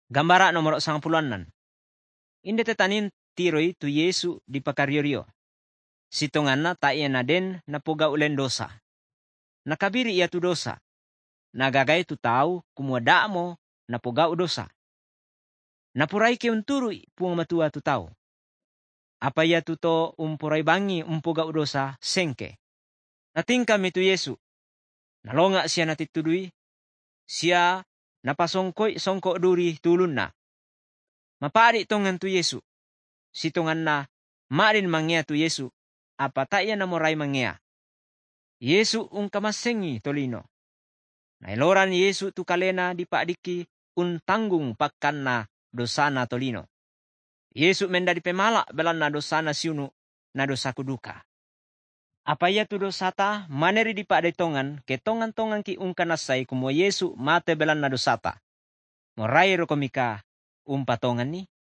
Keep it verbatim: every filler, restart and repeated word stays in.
Gambara nomor sangpuluanan. Inde tetanin tiroy tu Yesu di pakaryorio. Sitonganna ta iya na den napoga ulen dosa. Nakabiri ia tu dosa. Nagagay tu tao kumuada mo napoga u dosa. Napuray ke unturu puang matua tu tao. Apa ia tu to umpuray bangi umpoga u dosa sengke. Nating kami tu Yesu. Nalonga siya natituduy. Siya napasongkoy songko duri tulun na. Mapari tongan tu Yesu. Sitongan na marin mangyea tu Yesu. Apa tayo na moray mangyea. Yesu un kamasengi tolino. Nailoran Yesu tu kalena di paadiki un tanggung pakkan na dosana tolino. Yesu menda di pemala belan na dosana siunu na dosa kuduka. Apa ia tu dosata maneri di paadai tongan ke tongan-tongan ki un kanasay kumo Yesu mate belan na dosata. Moray rokomika umpa tongan ni.